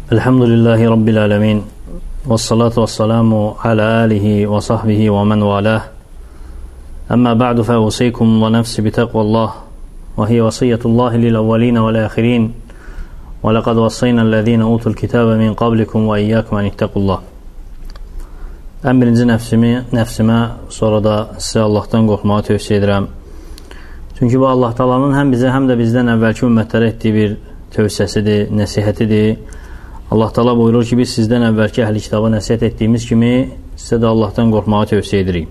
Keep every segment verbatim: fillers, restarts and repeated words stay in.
Elhamdülillahi Rabbil alemin. Vessalatu vesselamu ala alihi ve sahbihi ve men valah. Amma ba'du fe usikum ve nefsi bi taqvallah. Ve hiye vasiyyetullahi lil evveline vel ahirin. Ve lekad vassayna allazine utul kitabe min qablikum ve iyyakum en ittaqullah. Ən birinci nəfsimi, nəfsimə, sonra da sizə Allahdan qorxmağı tövsiyə edirəm. Çünki bu Allah Taala'nın həm bizə, həm də bizdən əvvəlki ümmətlərə etdiyi bir tövsiyəsidir, nəsihətidir. Allah Taala buyurur ki, biz sizdən əvvəlki əhli kitaba nəsihət etdiyimiz kimi sizə də Allahdan qorxmağı tövsiyə edirik.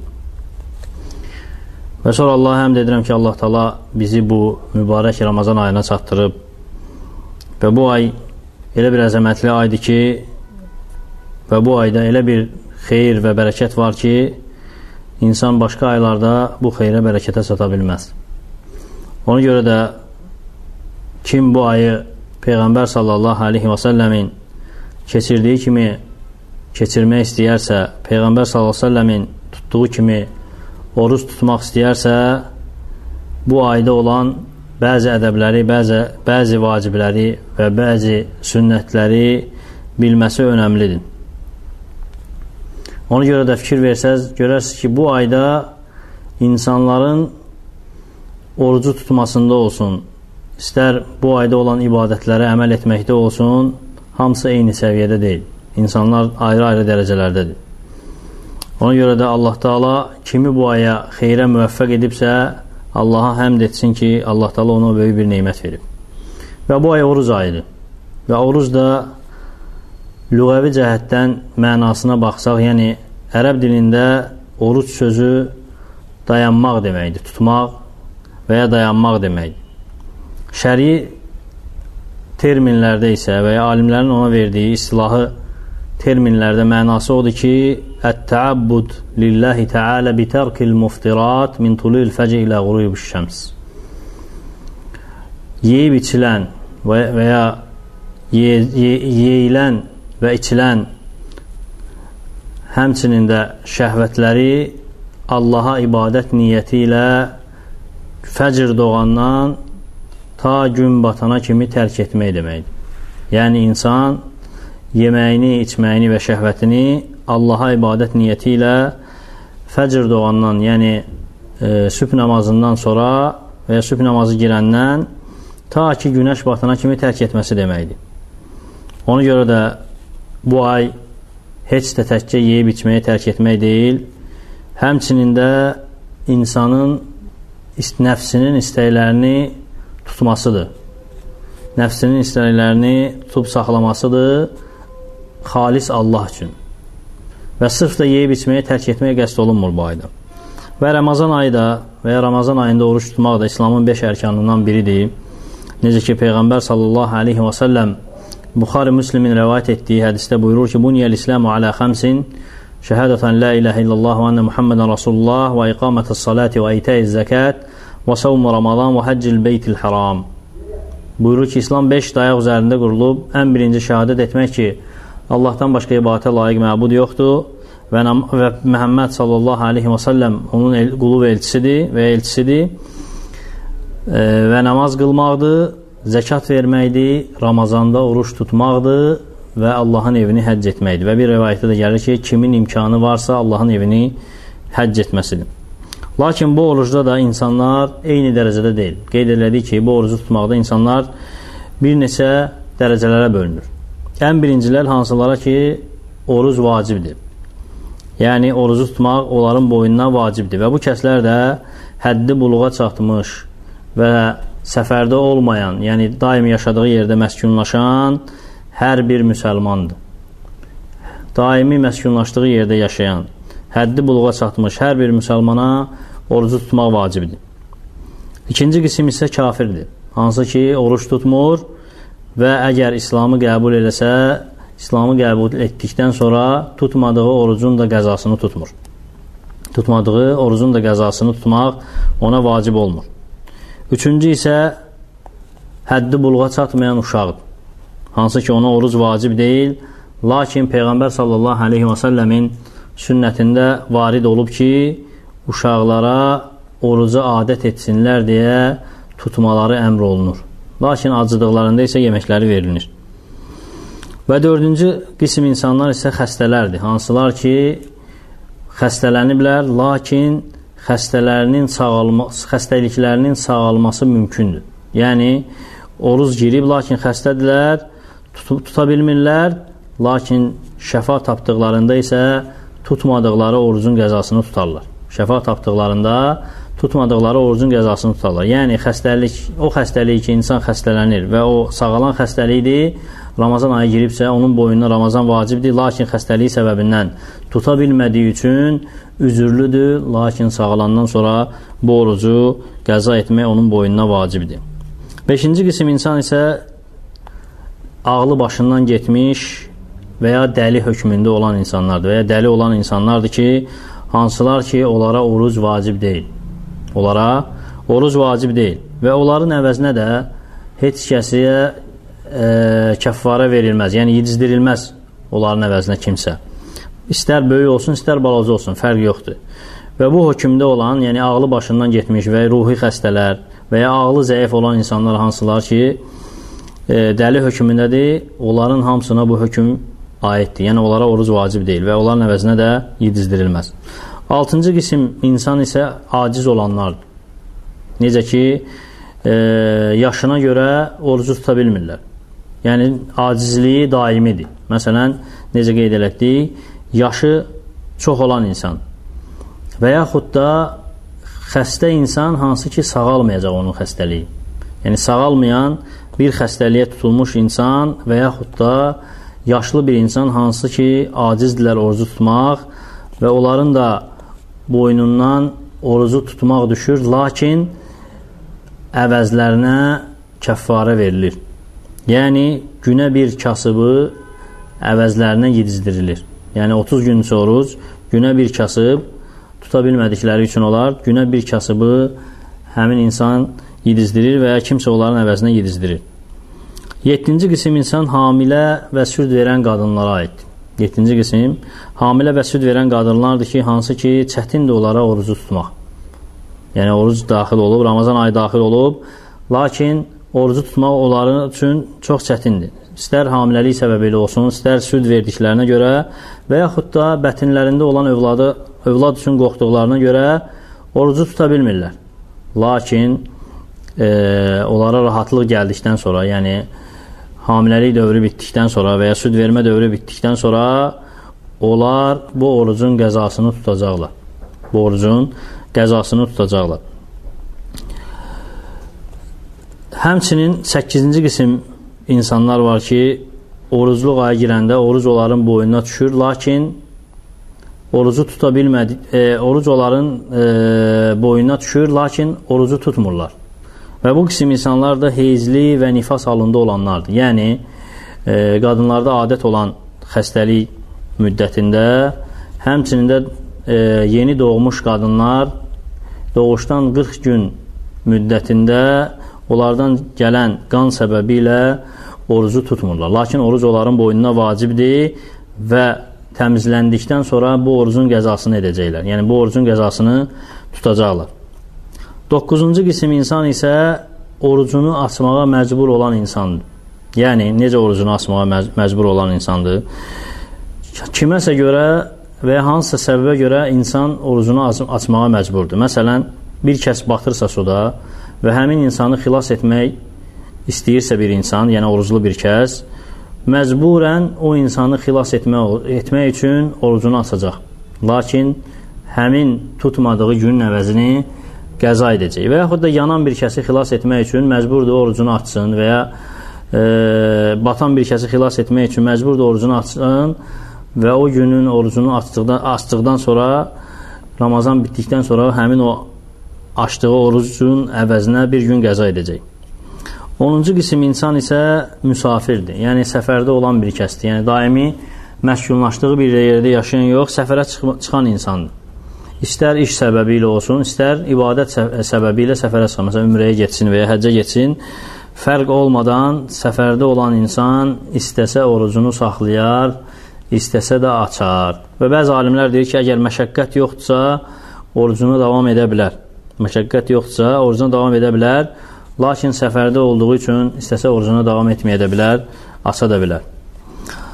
Və sonra Allah'a həmd edirəm ki, Allah Taala bizi bu mübarək Ramazan ayına çatdırıb və bu ay elə bir əzəmətli aydır ki, və bu ayda elə bir xeyir və bərəkət var ki, insan başqa aylarda bu xeyrə, bərəkətə çata bilməz. Ona görə də kim bu ayı Peyğəmbər sallallahu aleyhi və səlləmin keçirdiyi kimi keçirmək istəyərsə, Peyğəmbər sallallahu aleyhi və səlləmin tutduğu kimi oruç tutmaq istəyərsə, bu ayda olan bəzi ədəbləri, bəzi, bəzi vacibləri və bəzi sünnətləri bilməsi önəmlidir. Ona görə də fikir versəz, görərsiniz ki, bu ayda insanların orucu tutmasında olsun, istər bu ayda olan ibadətlərə əməl etməkdə olsun, hamısı eyni səviyyədə deyil. İnsanlar ayrı-ayrı dərəcələrdədir. Ona görə də Allah Taala kimi bu aya xeyrə müvəffəq edibsə, Allaha həmd etsin ki, Allah Taala ona böyük bir neymət verib. Və bu ay oruc ayıdır. Və oruc da lüğəvi cəhətdən mənasına baxsaq, yəni ərəb dilində oruc sözü dayanmaq deməkdir, tutmaq və ya dayanmaq deməkdir. Şəri terminlərdə isə və ya alimlərin ona verdiyi istilahı terminlərdə mənası odur ki, ət-təabbud lillahi təalə bitərkil muftirat min tulul fəcr ilə quruyubuş şəms. Yeyib içilən və, və ya ye, ye, yeyilən və içilən, həmçinin də şəhvətləri Allaha ibadət niyyəti ilə fəcr doğandan ta gün batana kimi tərk etmək deməkdir. Yəni insan yeməyini, içməyini və şəhvətini Allaha ibadət niyyəti ilə fəcr doğandan, yəni e, sübh namazından sonra və ya sübh namazı girəndən ta ki günəş batana kimi tərk etməsi deməkdir. Ona görə də bu ay heç də təkcə yeyib içməyi tərk etmək deyil, həmçinin də insanın nəfsinin istəklərini tutmasıdır. Nəfsinin istəklərini tutub saxlamasıdır, xalis Allah üçün. Və sırf da yeyib içməyi tərk etməyə qəsd olunmur bu ayda. Və Ramazan ayda və ya Ramazan ayında oruç tutmaq da İslamın beş ərkanından biridir. Necə ki, Peyğəmbər sallallahu aleyhi və səlləm Buxari Müslimin rəvayət etdiyi hədisdə buyurur ki, Buniyəl-İsləmu alə xəmsin şəhədətən la iləhə illallah və ənə Muhammedən Rasulullah və iqamətəs salati və itəyiz zəkət və savmu Ramazan və həccil beytil haram. Buyurur ki, İslam beş dayaq üzərində qurulub, ən birinci şəhadət etmək ki, Allahdan başqa ibadətə layiq məbud yoxdur və, və Məhəmməd sallallahu aleyhi və səlləm onun el, qulu və elçisidir və elçisidir e, və namaz qılmaqdır, zəkat verməkdir, Ramazanda oruç tutmaqdır və Allahın evini həcc etməkdir. Və bir rivayətdə də gəlir ki, kimin imkanı varsa Allahın evini həcc etməsidir. Lakin bu orucda da insanlar eyni dərəcədə deyil. Qeyd elədik ki, bu orucu tutmaqda insanlar bir neçə dərəcələrə bölünür. Ən birincilər hansılara ki, oruc vacibdir. Yəni, orucu tutmaq onların boyundan vacibdir. Və bu kəslər də həddi buluğa çatmış və səfərdə olmayan, yəni daim yaşadığı yerdə məskunlaşan hər bir müsəlmandır. Daimi məskunlaşdığı yerdə yaşayan, həddi buluğa çatmış hər bir müsəlmana orucu tutmaq vacibdir. İkinci qism isə kafirdir. Hansı ki, oruç tutmur və əgər İslamı qəbul eləsə, İslamı qəbul etdikdən sonra tutmadığı orucun da qəzasını tutmur. Tutmadığı orucun da qəzasını tutmaq ona vacib olmur. Üçüncü isə həddi buluğa çatmayan uşaqdır. Hansı ki, ona oruc vacib deyil, lakin Peyğəmbər sallallahu aleyhi və səlləmin sünnətində varid olub ki, uşaqlara oruca adət etsinlər deyə tutmaları əmr olunur. Lakin acıdıqlarında isə yeməkləri verilir. Və dördüncü qism insanlar isə xəstələrdir. Hansılar ki, xəstələniblər, lakin xəstələrinin sağalma, xəstəliklərinin sağalması mümkündür. Yəni, oruz girib, lakin xəstədirlər, tut tuta bilmirlər, lakin şəfa tapdıqlarında isə tutmadıqları orucun qəzasını tutarlar. Şəfa tapdıqlarında tutmadıqları orucun qəzasını tutarlar. Yəni, xəstəlik, o xəstəlik ki, insan xəstələnir və o sağalan xəstəlikdir, Ramazan ayı giribsə, onun boyundan Ramazan vacibdir, lakin xəstəliyi səbəbindən tuta bilmədiyi üçün üzürlüdür, lakin sağalandan sonra bu orucu qəza etmək onun boyundan vacibdir. Beşinci qism insan isə ağlı başından getmiş və ya dəli hökmündə olan insanlardır və ya dəli olan insanlardır ki, hansılar ki, onlara oruc vacib deyil. Onlara oruc vacib deyil və onların əvəzinə də heç kəsiyə e, kəffara verilməz, yəni yedizdirilməz onların əvəzinə kimsə. İstər böyük olsun, istər balaca olsun, fərq yoxdur. Və bu hökmdə olan, yəni ağlı başından getmiş və ruhi xəstələr və ya ağlı zəif olan insanlar hansılar ki, e, dəli hökmündədir, onların hamısına bu hökm aiddir. Yəni onlara oruc vacib deyil və onların əvəzinə də yedizdirilməz. Altıncı qism insan isə aciz olanlardır. Necə ki, e, yaşına görə orucu tuta bilmirlər. Yəni, acizliyi daimidir. Məsələn, necə qeyd elətdik, yaşı çox olan insan və yaxud da xəstə insan hansı ki, sağalmayacaq onun xəstəliyi. Yəni, sağalmayan bir xəstəliyə tutulmuş insan və yaxud da yaşlı bir insan hansı ki, acizdirlər orucu tutmaq və onların da boynundan orucu tutmaq düşür, lakin əvəzlərinə kəffara verilir. Yəni, günə bir kasıbı əvəzlərinə yedizdirilir. Yəni, otuz gün oruc, günə bir kasıb tuta bilmədikləri üçün olar, günə bir kasıbı həmin insan yedizdirir və ya kimsə onların əvəzinə yedizdirir. Yeddinci qism insan hamilə və süd verən qadınlara aiddir. Yeddinci qism hamilə və süd verən qadınlardır ki, hansı ki, çətindir onlara orucu tutmaq. Yəni, oruc daxil olub, Ramazan ayı daxil olub, lakin orucu tutmaq onların üçün çox çətindir. İstər hamiləlik səbəbilə olsun, istər süd verdiklərinə görə və yaxud da bətinlərində olan övladı, övlad üçün qorxduqlarına görə orucu tuta bilmirlər. Lakin e, onlara rahatlıq gəldikdən sonra, yəni hamiləlik dövrü bitdikdən sonra və ya süd vermə dövrü bitdikdən sonra onlar bu orucun qəzasını tutacaqlar. Bu orucun qəzasını tutacaqlar. Həmçinin səkkizinci qism insanlar var ki, orucluq aya girəndə oruc onların boynuna düşür, lakin orucu tuta bilmədi, e, oruc onların e, boynuna düşür, lakin orucu tutmurlar. Və bu qism insanlar da heyzli və nifas halında olanlardır. Yəni, e, qadınlarda adət olan xəstəlik müddətində, həmçinin də e, yeni doğmuş qadınlar doğuşdan qırx gün müddətində onlardan gələn qan səbəbi ilə orucu tutmurlar. Lakin oruc onların boynuna vacibdir və təmizləndikdən sonra bu orucun qəzasını edəcəklər. Yəni, bu orucun qəzasını tutacaqlar. Doqquzuncu qism insan isə orucunu açmağa məcbur olan insandır. Yəni, necə orucunu açmağa məcbur olan insandır? Kiməsə görə və hansısa səbəbə görə insan orucunu açmağa məcburdur. Məsələn, bir kəs batırsa suda və həmin insanı xilas etmək istəyirsə bir insan, yəni oruclu bir kəs, məcburən o insanı xilas etmək, etmək üçün orucunu açacaq. Lakin həmin tutmadığı günün əvəzini qəza edəcək. Və yaxud da yanan bir kəsi xilas etmək üçün məcburdur orucunu açsın və ya e, batan bir kəsi xilas etmək üçün məcburdur orucunu açsın və o günün orucunu açdıqdan, açdıqdan sonra, Ramazan bitdikdən sonra həmin o açdığı orucun əvəzinə bir gün qəza edəcək. onuncu qism insan isə müsafirdir. Yəni, səfərdə olan bir kəsdir. Yəni, daimi məşğullaşdığı bir yerdə yaşayan yox, səfərə çıxan insandır. İstər iş səbəbi ilə olsun, istər ibadət səbəbi ilə səfərə çıxan. Məsələn, ümrəyə getsin və ya həccə getsin. Fərq olmadan səfərdə olan insan istəsə orucunu saxlayar, istəsə də açar. Və bəzi alimlər deyir ki, əgər məşəqqət yoxdursa, orucunu davam edə bilər. Məşəqqət yoxdursa, orucunu davam edə bilər. Lakin səfərdə olduğu üçün istəsə orucunu davam etməyə də bilər, aça da bilər.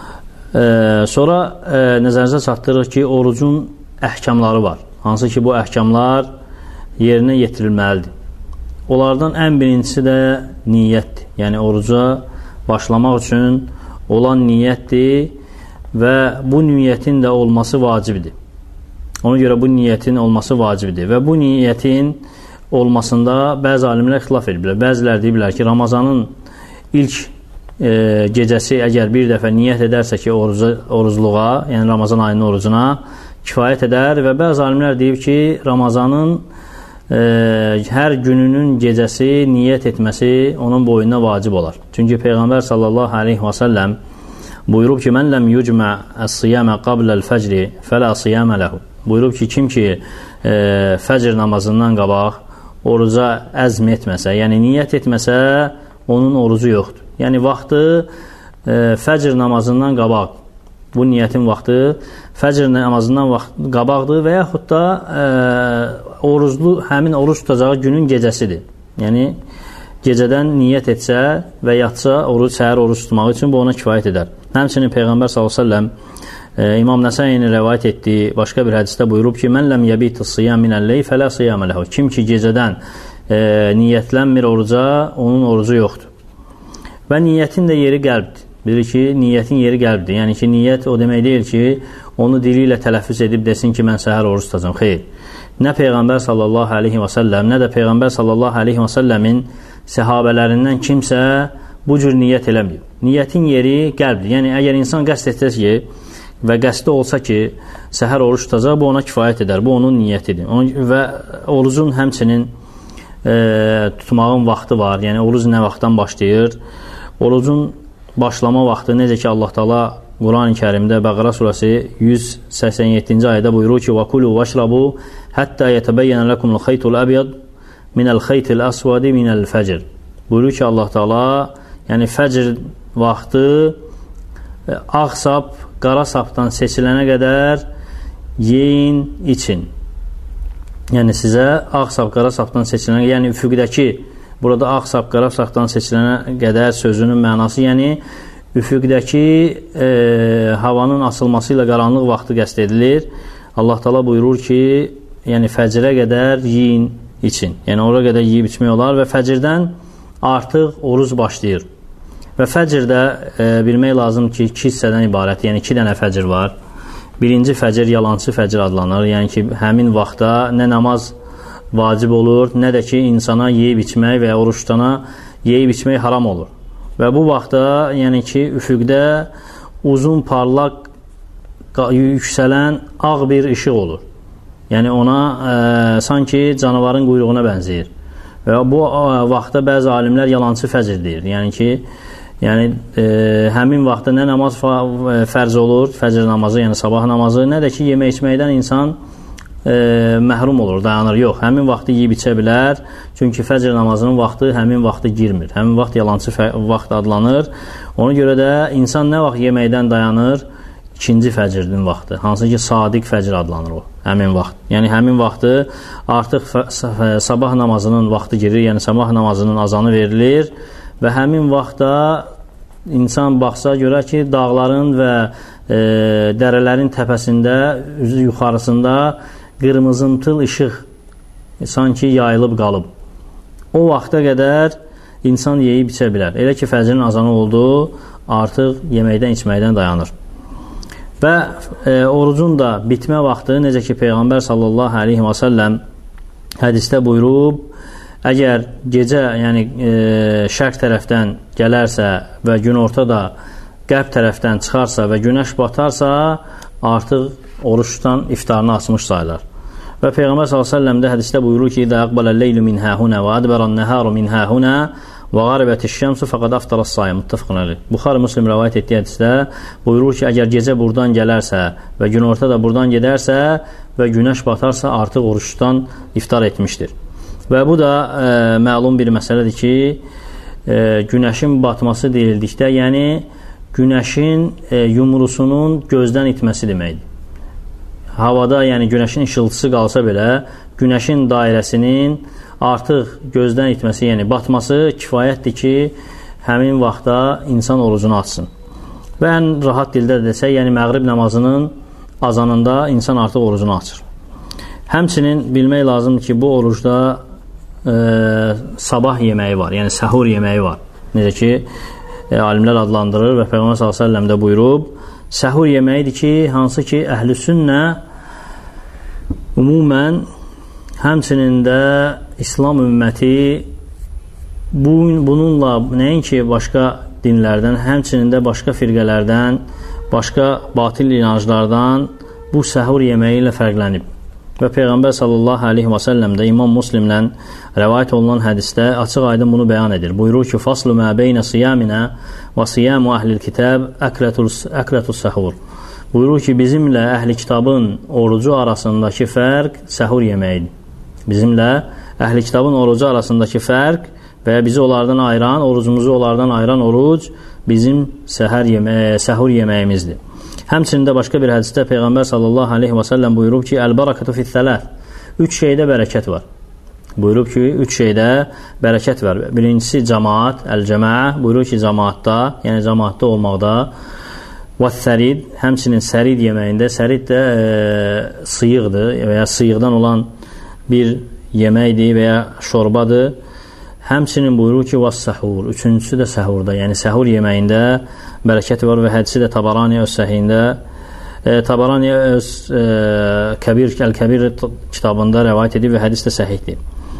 E, sonra e, nəzərinizə çatdırır ki, orucun əhkamları var. Hansı ki, bu əhkamlar yerinə yetirilməlidir. Onlardan ən birincisi də niyyətdir. Yəni, oruca başlamaq üçün olan niyyətdir və bu niyyətin də olması vacibdir. Ona görə bu niyyətin olması vacibdir və bu niyyətin olmasında bəzi alimlər ixtilaf ediblər. Bəzilər deyiblər ki, Ramazanın ilk e, gecəsi əgər bir dəfə niyyət edərsə ki, oruca, orucluğa, yəni Ramazan ayının orucuna kifayət edər və bəzi alimlər deyib ki, Ramazanın e, hər gününün gecəsi niyyət etməsi onun boyuna vacib olar. Çünki Peyğəmbər sallallahu aleyhi və səlləm buyurub ki, mən ləm yucmə əs-siyamə qabləl fəcri fələ siyamə ləhu. Buyurub ki, kim ki e, fəcr namazından qabaq oruca əzm etməsə, yəni niyyət etməsə, onun orucu yoxdur. Yəni, vaxtı e, fəcr namazından qabaq, bu niyyətin vaxtı fəcr namazından vaxt, qabaqdır və yaxud da e, oruclu, həmin oruc tutacağı günün gecəsidir. Yəni, gecədən niyyət etsə və yatsa, oruc, səhər oruc tutmaq üçün bu ona kifayət edər. Həmçinin Peyğəmbər sallallahu əleyhi və səlləm e, İmam Nəsəinin rəvayət etdiyi başqa bir hədisdə buyurub ki, mən ləm yəbitis siyam minəl-leyl fələ siyamə ləhu. Kim ki gecədən e, niyyətlənmir oruca, onun orucu yoxdur. Və niyyətin də yeri qəlbdir. Bilir ki, niyyətin yeri qəlbdir. Yəni ki, niyyət o demək deyil ki, onu dili ilə tələffüz edib desin ki, mən səhər oruc tutacam. Xeyr. Nə Peyğəmbər sallallahu aleyhi və səlləm, nə də Peyğəmbər sallallahu aleyhi və səlləmin səhabələrindən kimsə bu cür niyyət eləməyib. Niyyətin yeri qəlbdir. Yəni, əgər insan qəsd etsə ki, və qəsdi olsa ki, səhər oruç tutacaq, bu ona kifayət edər. Bu onun niyyətidir. Və orucun həmçinin e, tutmağın vaxtı var. Yəni, oruc nə vaxtdan başlayır? Orucun başlama vaxtı necə ki, Allah Taala Quran-ı Kərimdə Bəqərə surəsi yüz səksən yeddinci ayədə buyurur ki, وَكُلُوا وَاشْرَبُوا حَتَّى يَتَبَيَّنَ لَكُمُ الْخَيْطُ الْأَبْيَضُ مِنَ الْخَيْطِ الْأَسْوَدِ مِنَ الْفَجْرِ. Buyurur ki, Allah Taala, yəni fəcr vaxtı ağ sap, qara sapdan seçilənə qədər yeyin, için. Yəni sizə ağ sap, qara sapdan seçilənə, yəni üfüqdəki, burada ağ sap, qara sapdan seçilənə qədər sözünün mənası, yəni üfüqdəki e, havanın açılması ilə qaranlıq vaxtı qəsd edilir. Allah Taala buyurur ki, yəni fəcrə qədər yeyin, için. Yəni ora qədər yeyib içmək olar və fəcrdən artıq oruc başlayır. Və fəcrdə e, bilmək lazım ki, iki hissədən ibarət, yəni iki dənə fəcr var. Birinci fəcr yalancı fəcr adlanır, yəni ki, həmin vaxtda nə namaz vacib olur, nə də ki, insana yeyib içmək və ya oruç tutana yeyib içmək haram olur. Və bu vaxtda, yəni ki, üfüqdə uzun, parlaq, yüksələn ağ bir işıq olur. Yəni ona e, sanki canavarın quyruğuna bənzəyir. Və bu e, vaxtda bəzi alimlər yalancı fəcr deyir. Yəni ki, yəni e, həmin vaxtda nə namaz fərz olur, fəcr namazı, yəni sabah namazı, nə də ki, yemək içməkdən insan e, məhrum olur, dayanır. Yox, həmin vaxtı yeyib içə bilər. Çünki fəcr namazının vaxtı həmin vaxtı girmir. Həmin vaxt yalancı vaxt adlanır. Ona görə də insan nə vaxt yeməkdən dayanır? İkinci fəcrin vaxtı. Hansı ki, sadiq fəcr adlanır o, həmin vaxt. Yəni, həmin vaxtı artıq sabah namazının vaxtı girir, yəni sabah namazının azanı verilir və həmin vaxtda insan baxsa görə ki, dağların və e, dərələrin təpəsində, üzü yuxarısında qırmızımtıl işıq sanki yayılıb qalıb. O vaxta qədər insan yeyib içə bilər. Elə ki, fəcrin azanı oldu, artıq yeməkdən, içməkdən dayanır. Və e, orucun da bitmə vaxtı, necə ki, Peyğəmbər sallallahu aleyhi və səlləm hədisdə buyurub, əgər gecə, yəni e, şərq tərəfdən gələrsə və günorta da qərb tərəfdən çıxarsa və günəş batarsa, artıq oruç tutan iftarını açmış sayılar. Və Peyğəmbər sallallahu aleyhi və səlləm də hədisdə buyurur ki, İdə əqbələn leylu min həhunə və ədbərən nəhəru min həhunə və qaribətiş şəmsu fəqad aftaras sayım. Muttəfəqun əleyh. Buxari Müslim rəvayət etdiyi hədisdə buyurur ki, əgər gecə buradan gələrsə və günorta da buradan gedərsə və günəş batarsa, artıq oruç tutan iftar etmişdir. Və bu da e, məlum bir məsələdir ki, e, günəşin batması deyildikdə, yəni günəşin e, yumrusunun gözdən itməsi deməkdir. Havada, yəni günəşin işıltısı qalsa belə, günəşin dairəsinin artıq gözdən itməsi, yəni batması kifayətdir ki, həmin vaxtda insan orucunu açsın. Və ən rahat dildə desək, yəni məğrib namazının azanında insan artıq orucunu açır. Həmçinin bilmək lazımdır ki, bu orucda e, sabah yeməyi var, yəni səhur yeməyi var. Necə ki, e, alimlər adlandırır və Peyğəmbər sallallahu əleyhi və səlləm də buyurub, səhur yeməyidir ki, hansı ki, əhl-i sünnə ümumən, həmçinin də İslam ümməti bu, bununla nəinki başqa dinlərdən, həmçinin də başqa firqələrdən, başqa batil inanclardan bu səhur yeməyi ilə fərqlənib. Və Peyğəmbər sallallahu aleyhi və səlləm də İmam Müslimlə rəvayət olunan hədisdə açıq aydın bunu bəyan edir. Buyurur ki, faslu mə beynə siyaminə və siyamu əhlil kitab əklətus səhur. Buyurur ki, bizimlə əhli kitabın orucu arasındakı fərq səhur yeməyidir. Bizimlə əhli kitabın orucu arasındakı fərq və bizi onlardan ayıran, orucumuzu onlardan ayıran oruc bizim səhər yeməyi, səhur yeməyimizdir. Həmçinin də başqa bir hədisdə Peyğəmbər sallallahu aleyhi və səlləm buyurub ki, əl-barakatu fith-thələth. Üç şeydə bərəkət var. Buyurub ki, üç şeydə bərəkət var. Birincisi cəmaat, əl-cəmaə. Buyurub ki, cəmaatda, yəni cəmaatda olmaqda. Və-sərid, həmçinin sərid yeməyində. Sərid də e, sıyıqdır və ya sıyıqdan olan bir yeməkdir və ya şorbadır. Həmçinin buyurur ki, və-səhur. Üçüncüsü də səhurda, yəni səhur yeməyində bərəkəti var və hədisi də Tabarani öz səhiyində e, Tabarani öz e, Kəbir, Əl-Kəbir kitabında rəvayət edib və hədis də səhihdir.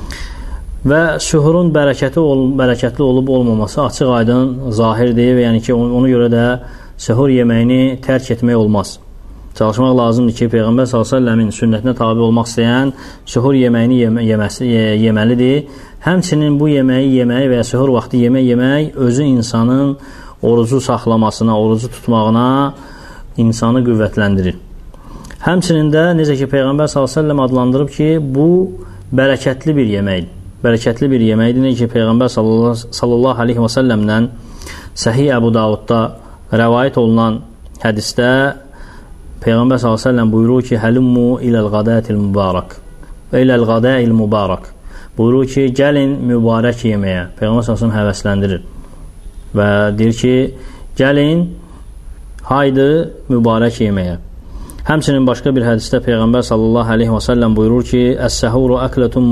Və sühurun bərəkəti ol, bərəkətli olub olmaması açıq aydın zahirdir və yəni ki, ona görə də səhur yeməyini tərk etmək olmaz. Çalışmaq lazımdır ki, Peyğəmbər sallallahu əleyhi və səlləmin sünnətinə tabi olmaq istəyən səhur yeməyini yemə, yeməsi, ye, yeməlidir. Həmçinin bu yeməyi yeməyi və ya səhur vaxtı yemək yemək özü insanın orucu saxlamasına, orucu tutmağına insanı qüvvətləndirir. Həmçinin də necə ki, Peyğəmbər sallallahu əleyhi və səlləm adlandırıb ki, bu bərəkətli bir yeməkdir. Bərəkətli bir yeməkdir. Necə ki, Peyğəmbər sallallahu aleyhi və səlləmdən Səhih Əbu Davudda rəvayət olunan hədisdə Peyğəmbər sallallahu əleyhi və səlləm buyurur ki, "Həlummu iləl-ğadatil mübarək." Və iləl-ğadail mübarək. Buyurur ki, gəlin mübarək yeməyə. Peyğəmbər sallallahu əleyhi və səlləm həvəsləndirir və deyir ki, gəlin haydı mübarək yeməyə. Həmçinin başqa bir hədisdə Peyğəmbər sallallahu aleyhi və səlləm buyurur ki, "Əs-səhuru əkletun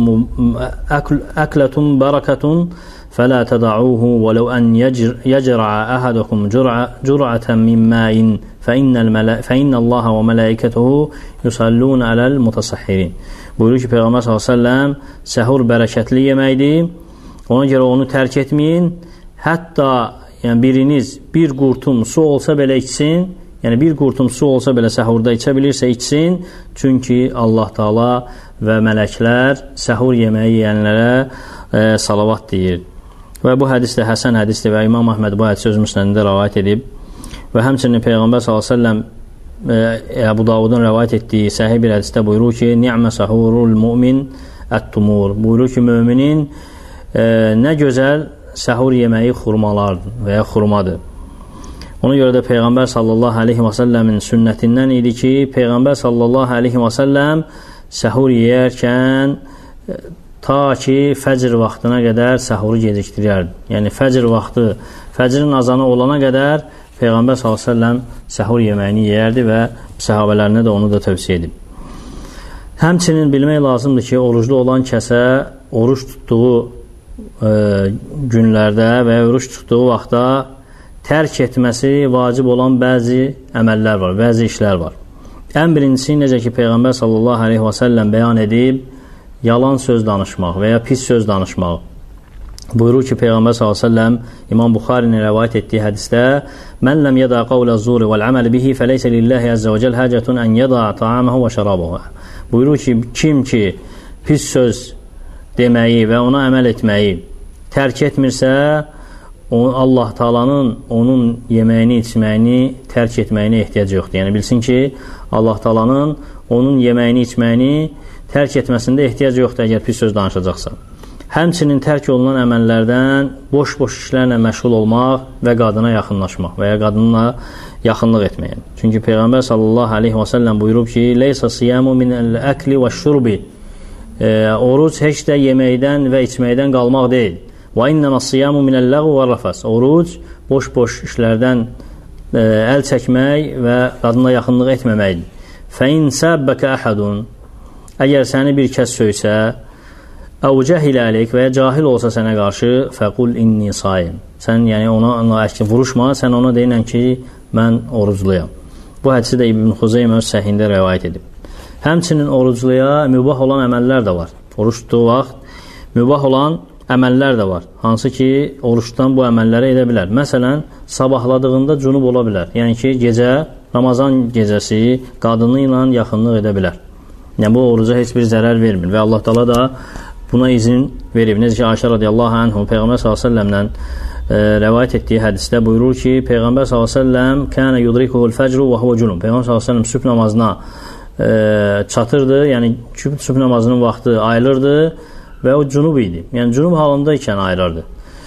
əkletun barakatun fələ təda'uhu və ləv ən yəcrə əhədukum cür'ətən min məin fəinnəllaha və mələikətuhu yusallun aləl mutasahhirin." Buyurur ki, Peyğəmbər sallallahu aleyhi və səlləm, səhur bərəkətli yeməkdir. Ona görə onu tərk etməyin. Hətta yəni biriniz bir qurtum su olsa belə içsin, yəni bir qurtum su olsa belə səhurda içə bilirsə içsin, çünki Allah Taala və mələklər səhur yeməyi yeyənlərə e, salavat deyir. Və bu hədis də həsən hədisdir və İmam Əhməd bu hədisi öz müsnədində rəvayət edib. Və həmçinin Peyğəmbər sallallahu əleyhi və səlləm e, Əbu Davudun rəvayət etdiyi səhih bir hədisdə buyurur ki, "Ni'mə səhurul mu'min ət-tumur." Buyurur ki, möminin e, nə gözəl səhur yeməyi xurmalardır və ya xurmadır. Ona görə də Peyğəmbər sallallahu aleyhi və səlləmin sünnətindən idi ki, Peyğəmbər sallallahu aleyhi və səlləm səhur yeyərkən ta ki fəcr vaxtına qədər səhuru gecikdirərdi. Yəni fəcr vaxtı, fəcrin azanı olana qədər Peyğəmbər sallallahu aleyhi və səlləm səhur yeməyini yeyərdi və səhabələrinə də onu da tövsiyə edib. Həmçinin bilmək lazımdır ki, oruclu olan kəsə oruç tutduğu e, günlərdə və ya oruç tutduğu vaxtda tərk etməsi vacib olan bəzi əməllər var, bəzi işlər var. Ən birincisi, necə ki, Peyğəmbər sallallahu aleyhi və səlləm bəyan edib, yalan söz danışmaq və ya pis söz danışmaq. Buyurur ki, Peyğəmbər sallallahu aleyhi və səlləm İmam Buxarinin rəvayət etdiyi hədisdə, "Mən ləm yəda qavləz-zuri vəl-əməl bihi fəleysə lillahi əzzə və cəl həcətun ən yəda ta'amahu və şərabahu." Buyurur ki, kim ki pis söz deməyi və ona əməl etməyi tərk etmirsə, Allah Taala'nın onun yeməyini, içməyini tərk etməyinə ehtiyac yoxdur. Yəni bilsin ki, Allah Taala'nın onun yeməyini, içməyini tərk etməsində ehtiyac yoxdur əgər pis söz danışacaqsa. Həmçinin tərk olunan əməllərdən boş-boş işlərlə məşğul olmaq və qadına yaxınlaşmaq və ya qadınla yaxınlıq etmək. Çünki Peyğəmbər sallallahu aleyhi və səlləm buyurub ki, "Leysa siyamu minəl-əkli və-şurbi." E, oruc heç də yeməkdən və içməkdən qalmaq deyil. Və innəmə siyamu minəl-ləğu və-rəfəs. Oruc boş-boş işlərdən e, əl çəkmək və qadınla yaxınlıq etməməkdir. Fəin səbbəkə əhədun, əgər səni bir kəs söysə, əv cəhiləlik və ya cahil olsa sənə qarşı, fəqul inni saim. Sən yəni ona, ona vuruşma, sən ona deyinən ki, mən orucluyam. Bu hədisi də İbn Xuzeymə öz səhihində rəvayət edib. Həmçinin orucluya mübah olan əməllər də var. Oruç tutduğu vaxt mübah olan əməllər də var. Hansı ki, oruçdan bu əməlləri edə bilər. Məsələn, sabahladığında cünub ola bilər. Yəni ki, gecə, Ramazan gecəsi qadını ilə yaxınlıq edə bilər. Yəni, bu oruca heç bir zərər vermir. Və Allah Taala da buna izin verib. Necə ki, Ayşə radiyallahu anhu Peyğəmbər sallallahu əleyhi və səlləmdən e, rəvayət etdiyi hədisdə buyurur ki, Peyğəmbər sallallahu əleyhi və səlləm kənə yudrikuhul fəcru və huve cunub. Peyğəmbər sallallahu əleyhi və səlləm sübh namazına e, çatırdı, yəni sübh namazının vaxtı ayılırdı və o cunub idi. Yəni cunub halında ikən ayırırdı.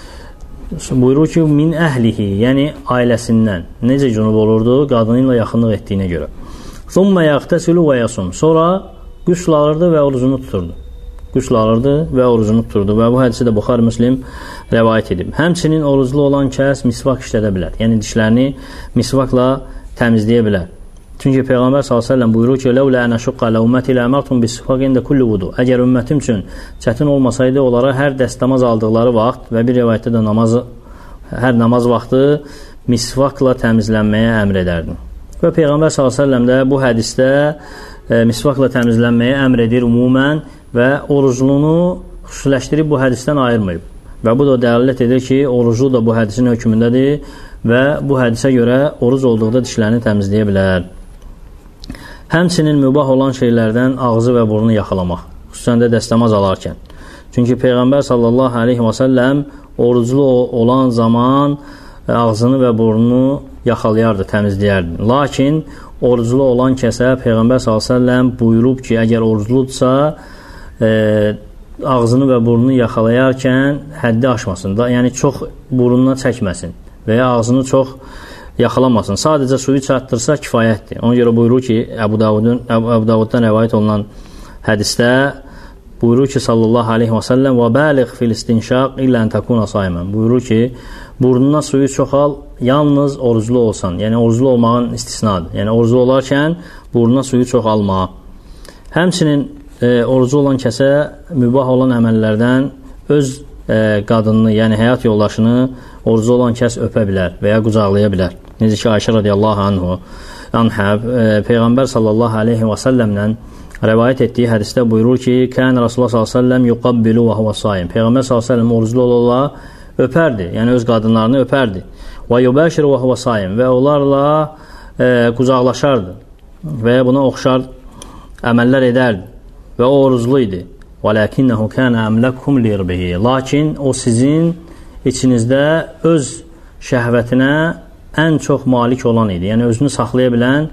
Buyurur ki, min əhlihi, yəni ailəsindən. Necə cunub olurdu? Qadını ilə yaxınlıq etdiyinə görə. Thumma yaqtasilu və yasum. Sonra qüsl alırdı və orucunu tuturdu. Qüsl alırdı və orucunu tuturdu və bu hədisi də Buxari Müslim rəvayət edib. Həmçinin oruclu olan kəs misvak işlədə bilər. Yəni dişlərini misvakla təmizləyə bilər. Çünki Peyğəmbər sallallahu əleyhi və səlləm buyurur ki, "Ləulə ən əşuqqa ləummati ləəmərtum bis-sifaq ində kulli vudu." Əgər ümmətim üçün çətin olmasaydı, onlara hər dəstəmaz aldıqları vaxt və bir rivayətdə də namaz hər namaz vaxtı misvakla təmizlənməyə əmr edərdim. Və Peyğəmbər sallallahu əleyhi və səlləm də bu hədisdə e, misvakla təmizlənməyə əmr edir ümumən və oruclunu xüsusiləşdirib bu hədisdən ayırmayıb. Və bu da dəlalət edir ki, oruclu da bu hədisin hökmündədir və bu hədisə görə oruc olduqda dişlərini təmizləyə bilər. Həmçinin mübah olan şeylərdən ağzı və burnu yaxalamaq, xüsusən də dəstəmaz alarkən. Çünki Peyğəmbər sallallahu aleyhi və səlləm oruclu olan zaman ağzını və burnunu yaxalayardı, təmizləyərdi. Lakin oruclu olan kəsə Peyğəmbər sallallahu aleyhi və səlləm buyurub ki, əgər orucludursa e, ağzını və burnunu yaxalayarkən həddi aşmasın da, yəni çox burnuna çəkməsin və ya ağzını çox yaxalamasın. Sadəcə suyu çatdırsa kifayətdir. Ona görə buyurur ki, Əbu Davudun, Əbu Davuddan rəvayət olunan hədisdə buyurur ki, sallallahu aleyhi və səlləm və bəliq fil istinşaq illə ən təkuna saymən. Buyurur ki, burnuna suyu çox al, yalnız oruclu olsan. Yəni, oruclu olmağın istisnadır. Yəni, oruclu olarkən burnuna suyu çox alma. Həmçinin e, oruclu olan kəsə mübah olan əməllərdən öz e, qadınını, yəni həyat yoldaşını oruclu olan kəs öpə bilər və ya qucaqlaya bilər. Necə ki, Ayşə radiyallahu anhu, anhəb, e, Peyğəmbər sallallahu aleyhi və səlləmlə rəvayət etdiyi hədisdə buyurur ki, Kən Rasulullah sallallahu aleyhi və səlləm yuqabbilu və huvə saim. Peyğəmbər sallallahu aleyhi və səlləm oruclu ola öpərdi, yəni öz qadınlarını öpərdi. Və yubəşir və huvə saim və onlarla e, qucaqlaşardı və buna oxşar əməllər edərdi və o oruclu idi. Və ləkinnəhu kənə əmləkum lirbihi. Lakin o sizin içinizdə öz şəhvətinə ən çox malik olan idi. Yəni özünü saxlaya bilən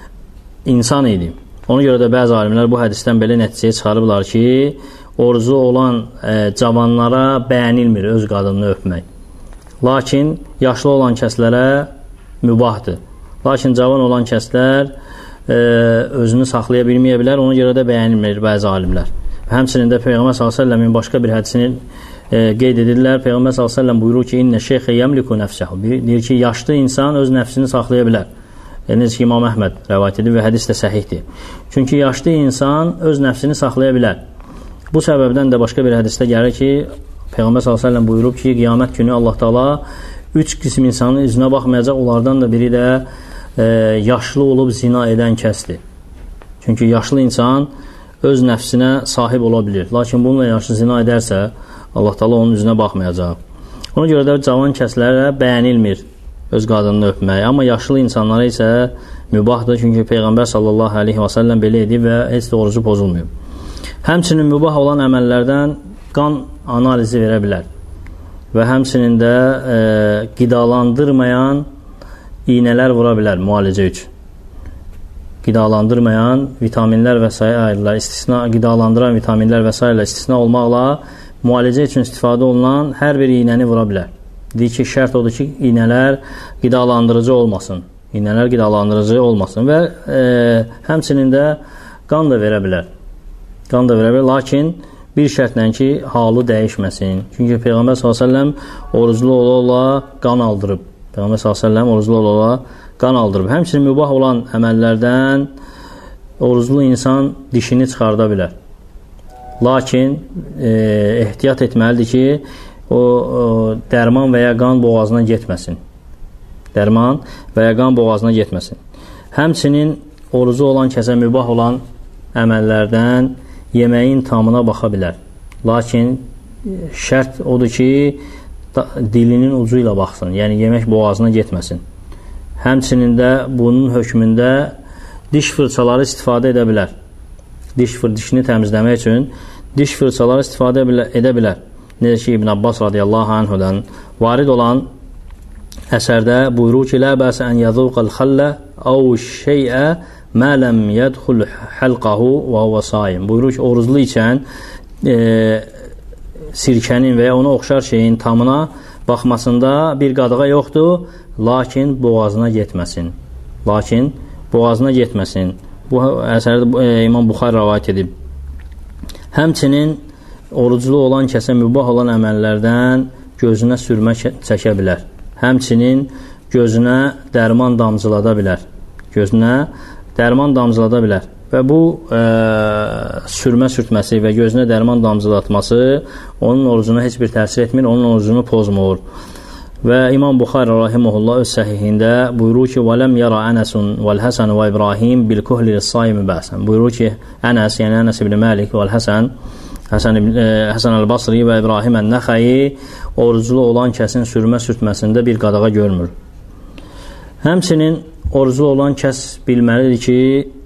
insan idi. Ona görə də bəzi alimlər bu hədisdən belə nəticəyə çıxarıblar ki, orucu olan e, cavanlara bəyənilmir öz qadınını öpmək. Lakin yaşlı olan kəslərə mübahdır. Lakin cavan olan kəslər e, özünü saxlaya bilməyə bilər, ona görə də bəyənilmir bəzi alimlər. Həmçinin də Peyğəmbər sallallahu əleyhi və səlləmin başqa bir hədisini e, qeyd edirlər. Peyğəmbər sallallahu əleyhi və səlləm buyurur ki, "İnnə şeyxə yəmliku nəfsəhu." Deyir ki, yaşlı insan öz nəfsini saxlaya bilər. E, necə ki, İmam Əhməd rəvayət edir və hədis də səhihdir. Çünki yaşlı insan öz nəfsini saxlaya bilər. Bu səbəbdən də başqa bir hədisdə gəlir ki, Peyğəmbər sallallahu əleyhi və səlləm buyurub ki, qiyamət günü Allah Taala üç qism insanın üzünə baxmayacaq, onlardan da biri də e, yaşlı olub zina edən kəsdir. Çünki yaşlı insan öz nəfsinə sahib ola bilir. Lakin bununla yaşlı zina edərsə, Allah Taala onun üzünə baxmayacaq. Ona görə də cavan kəslərə bəyənilmir öz qadınını öpmək. Amma yaşlı insanlara isə mübahdır. Çünki Peyğəmbər sallallahu aleyhi və səlləm belə edib və heç də orucu pozulmuyor. Həmçinin mübah olan əməllərdən qan analizi verə bilər. Və həmçinin də e, qidalandırmayan iynələr vura bilər müalicə üçün. Qidalandırmayan vitaminlər və s. istisna, qidalandıran vitaminlər və s. istisna olmaqla müalicə üçün istifadə olunan hər bir iynəni vura bilər. Deyir ki, şərt odur ki, iynələr qidalandırıcı olmasın. İynələr qidalandırıcı olmasın və e, həmçinin də qan da verə bilər. Qan da verə bilər, lakin bir şərtlə ki, halı dəyişməsin. Çünki Peyğəmbər sallallahu əleyhi və səlləm oruclu ola-ola qan aldırıb. Peyğəmbər sallallahu əleyhi və səlləm oruclu ola qan aldırıb. Həmçinin mübah olan əməllərdən oruclu insan dişini çıxarda bilər. Lakin e, ehtiyat etməlidir ki, o, o dərman və ya qan boğazına getməsin. Dərman və ya qan boğazına getməsin. Həmçinin orucu olan kəsə mübah olan əməllərdən yeməyin tamına baxa bilər. Lakin şərt odur ki, da, dilinin ucu ilə baxsın. Yəni, yemək boğazına getməsin. Həmçinin də bunun hökmündə diş fırçaları istifadə edə bilər. Diş fır, dişini təmizləmək üçün diş fırçaları istifadə edə bilər. Necə ki, İbn Abbas radiyallahu anhudan varid olan əsərdə buyurur ki, lə bəsə ən yəzuqəl xəllə əv şeyə mə ləm yədxul həlqəhu və huvə saim. Buyurur ki, oruclu içən e, sirkənin və ya ona oxşar şeyin tamına baxmasında bir qadğa yoxdur, lakin boğazına getməsin. Lakin boğazına getməsin. Bu əsərdə e, İmam Buxari rəvayət edib. Həmçinin oruclu olan kəsə mübah olan əməllərdən gözünə sürmə çəkə bilər. Həmçinin gözünə dərman damcılada bilər. Gözünə dərman damcılada bilər. Və bu e, sürmə sürtməsi və gözünə dərman damcılatması onun orucuna heç bir təsir etmir, onun orucunu pozmur. Və İmam Buxari rahimehullah öz səhihində buyurur ki, وَلَمْ يَرَ أَنَسٌ وَالْحَسَنُ وَإِبْرَاهِيمُ بِالْكُهْلِ لِلصَّائِمِ بَأْسًا. Buyurur ki, Ənəs, yəni Ənəs ibn Məlik və Həsən, Həsən, e, Həsən əl-Basri və İbrahim ən-Nəxəyi oruclu olan kəsin sürmə sürtməsində bir qadağa görmür. Həmçinin oruclu olan kəs bilməlidir ki,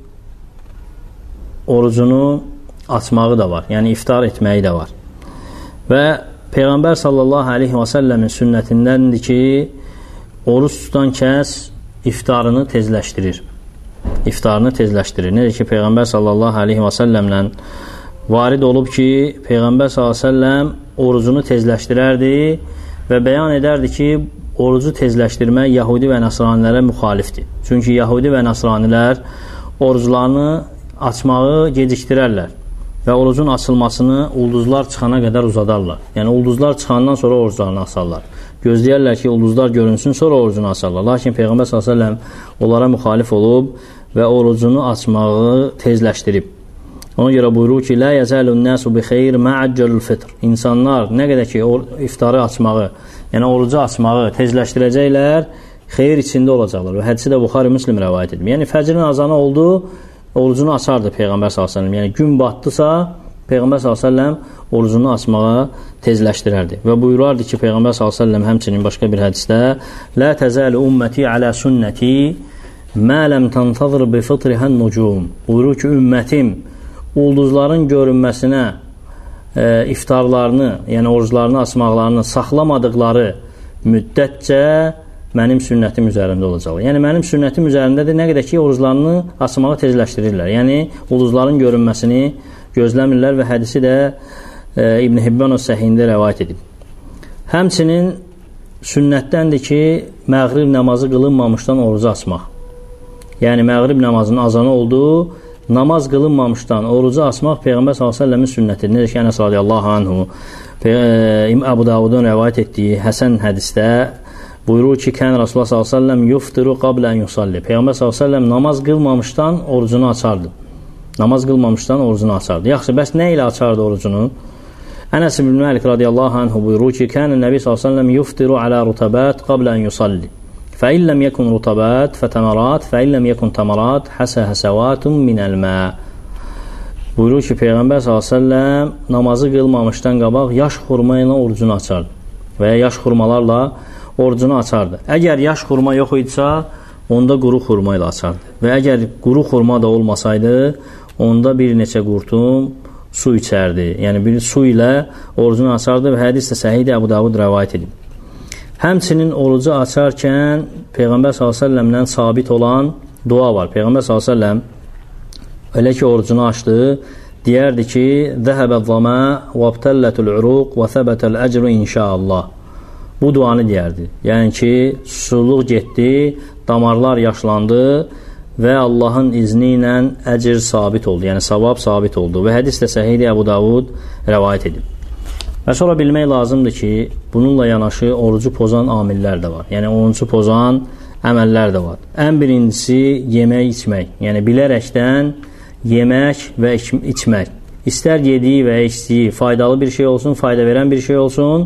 orucunu açmağı da var, yəni iftar etməyi də var. Və Peyğəmbər sallallahu aleyhi və səlləmin sünnətindəndir ki, oruç tutan kəs iftarını tezləşdirir. İftarını tezləşdirir. Necə ki, Peyğəmbər sallallahu aleyhi və səlləmlə varid olub ki, Peyğəmbər sallallahu aleyhi və səlləm orucunu tezləşdirərdi və bəyan edərdi ki, orucu tezləşdirmək Yahudi və Nasranilərə müxalifdir. Çünki Yahudi və Nasranilər oruclarını açmağı gecikdirərlər və orucun açılmasını ulduzlar çıxana qədər uzadarlar. Yəni, ulduzlar çıxandan sonra oruclarını asarlar. Gözləyərlər ki, ulduzlar görünsün, sonra orucunu asarlar. Lakin Peyğəmbər sallallahu əleyhi və səlləm onlara müxalif olub və orucunu açmağı tezləşdirib. Ona görə buyurur ki, lə yəzəlun nəsu bi xeyr mə'əccəlül fitr. İnsanlar nə qədər ki, iftarı açmağı, yəni orucu açmağı tezləşdirəcəklər, xeyir içində olacaqlar. Və hədisi də Buxari Müslim rəvayət edib. Yəni, fəcrin azanı oldu, orucunu açardı Peyğəmbər sallallahu əleyhi və səlləm. Yəni, gün batdısa, Peyğəmbər sallallahu əleyhi və səlləm orucunu açmağa tezləşdirərdi. Və buyurardı ki, Peyğəmbər sallallahu əleyhi və səlləm həmçinin başqa bir hədisdə lə təzəli ümməti alə sünnəti mə ləm təntəzir bi fitrihən nucum. Buyurur ki, ümmətim ulduzların görünməsinə e, iftarlarını, yəni oruclarını açmaqlarını saxlamadıqları müddətcə mənim sünnətim üzərində olacaq. Yəni, mənim sünnətim üzərindədir, nə qədər ki, oruclarını açmağı tezləşdirirlər. Yəni, ulduzların görünməsini gözləmirlər və hədisi də e, İbn Hibban o səhihində rəvayət edib. Həmçinin sünnətdəndir ki, məğrib namazı qılınmamışdan orucu açmaq. Yəni, məğrib namazının azanı olduğu, namaz qılınmamışdan orucu açmaq Peyğəmbər sallallahu əleyhi və səlləmin sünnətidir. Necə ki, Ənəs radiyallahu anhu Əbu Davudun rəvayət etdiyi Həsən hədisdə buyurur ki, kən Rasulullah sallallahu əleyhi və səlləm yuftiru qablə ən yusalli. Peyğəmbər sallallahu əleyhi və səlləm namaz qılmamışdan orucunu açardı. Namaz qılmamışdan orucunu açardı. Yaxşı, bəs nə ilə açardı orucunu? Ənəs ibn Məlik radiyallahu anhu buyurur ki, kən Nəbi sallallahu əleyhi və səlləm yuftiru alə rutabat qablə ən yusalli. Fə illəm yekun rutabat fətəmərat, fə illəm yekun təmərat, həsə həsəvatun minəl mə. Buyurur ki, Peyğəmbər sallallahu əleyhi və səlləm namazı qılmamışdan qabaq yaş xurma ilə orucunu açardı. Və ya yaş xurmalarla orucunu açardı. Əgər yaş xurma yox idisə, onda quru xurma ilə açardı. Və əgər quru xurma da olmasaydı, onda bir neçə qurtum su içərdi. Yəni, bir su ilə orucunu açardı və hədis də Səhih Əbu Davud rəvayət edib. Həmçinin orucu açarkən Peyğəmbər sallallahu əleyhi və səlləmdən sabit olan dua var. Peyğəmbər sallallahu əleyhi və səlləm elə ki, orucunu açdı, deyərdi ki, zəhəbə zəmə və btəllətul uruq və thəbətəl əcru inşaallah. Bu duanı deyərdi. Yəni ki, susuzluq getdi, damarlar yaşlandı və Allahın izni ilə əcr sabit oldu. Yəni, savab sabit oldu. Və hədis də Səhih Əbu Davud rəvayət edib. Və sonra bilmək lazımdır ki, bununla yanaşı orucu pozan amillər də var. Yəni orucu pozan əməllər də var. Ən birincisi yemək, içmək. Yəni bilərəkdən yemək və içmək. İstər yediyi və içdiyi faydalı bir şey olsun, fayda verən bir şey olsun,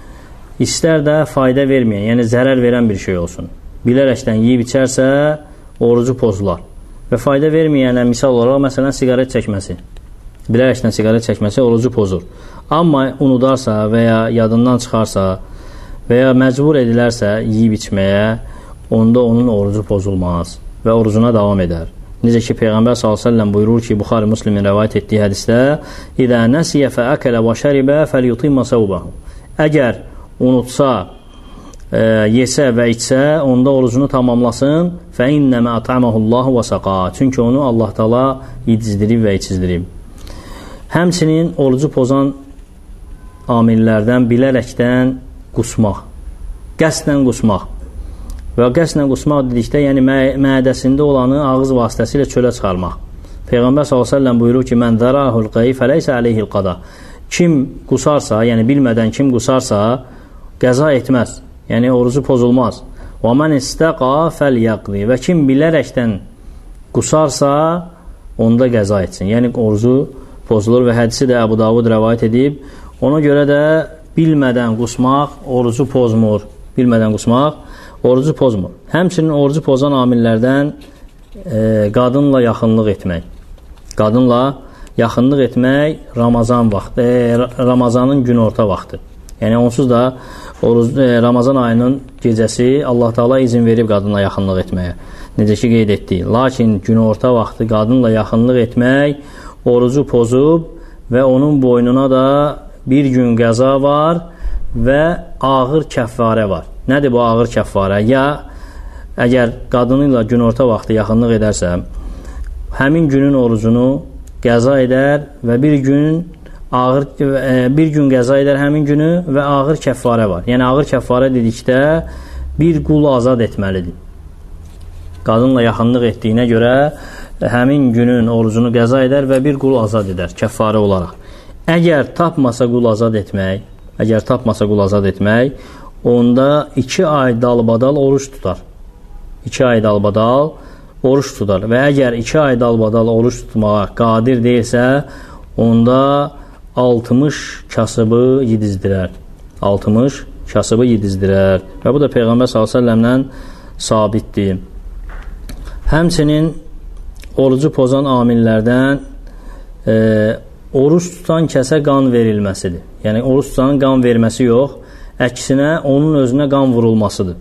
istər də fayda verməyən, yəni zərər verən bir şey olsun. Bilərəkdən yeyib içərsə orucu pozular. Və fayda verməyənə misal olaraq, məsələn, siqaret çəkməsi. Bilərəkdən siqaret çəkməsi orucu pozur. Amma unudarsa və ya yadından çıxarsa və ya məcbur edilərsə yeyib içməyə, onda onun orucu pozulmaz və orucuna davam edər. Necə ki, Peyğəmbər sallallahu əleyhi və səlləm buyurur ki, Buxari Müslimin rəvayət etdiyi hədisdə İzə nəsiyə fəəkələ və şəribə fəlyutimma səvbəhu. Əgər unutsa, e, yesə və içsə, onda orucunu tamamlasın. Fə innəmə at'aməhullahu və səqa. Çünki onu Allah Taala yedizdirib və içizdirib. Həmçinin orucu pozan amillərdən bilərəkdən qusmaq, qəsdən qusmaq. Və qəsdən qusmaq dedikdə, yəni mə mədəsində olanı ağız vasitəsilə çölə çıxarmaq. Peyğəmbər sallallahu əleyhi və səlləm buyurur ki, "Mən zarahul qay fəleysə aleyhil qada." Kim qusarsa, yəni bilmədən kim qusarsa, qəza etməz. Yəni orucu pozulmaz. "Və men istaqa felyaqdi." Və kim bilərəkdən qusarsa, onda qəza etsin. Yəni orucu pozulur və hədisi də Əbu Davud rəvayət edib. Ona görə də bilmədən qusmaq orucu pozmur. Bilmədən qusmaq orucu pozmur. Həmçinin orucu pozan amillərdən e, qadınla yaxınlıq etmək. Qadınla yaxınlıq etmək Ramazan vaxtı, e, Ramazanın günorta vaxtı. Yəni onsuz da oruc, e, Ramazan ayının gecəsi Allah Taala izin verib qadınla yaxınlıq etməyə. Necə ki qeyd etdik. Lakin günorta vaxtı qadınla yaxınlıq etmək orucu pozub və onun boynuna da bir gün qəza var və ağır kəffarə var. Nədir bu ağır kəffarə? Ya əgər qadını ilə günorta vaxtı yaxınlıq edərsə, həmin günün orucunu qəza edər və bir gün ağır bir gün qəza edər həmin günü və ağır kəffarə var. Yəni ağır kəffarə dedikdə bir qul azad etməlidir. Qadınla yaxınlıq etdiyinə görə həmin günün orucunu qəza edər və bir qul azad edər kəffarə olaraq. Əgər tapmasa qul azad etmək, əgər tapmasa qul azad etmək, onda iki ay dalbadal oruç tutar. iki ay dalbadal oruç tutar və əgər iki ay dalbadal oruç tutmağa qadir deyilsə, onda altmış kasıbı yedizdirər. altmış kasıbı yedizdirər. Və bu da Peyğəmbər sallallahu əleyhi və səlləmdən sabitdir. Həmçinin orucu pozan amillərdən e, oruç tutan kəsə qan verilməsidir. Yəni oruç tutanın qan verməsi yox, əksinə onun özünə qan vurulmasıdır.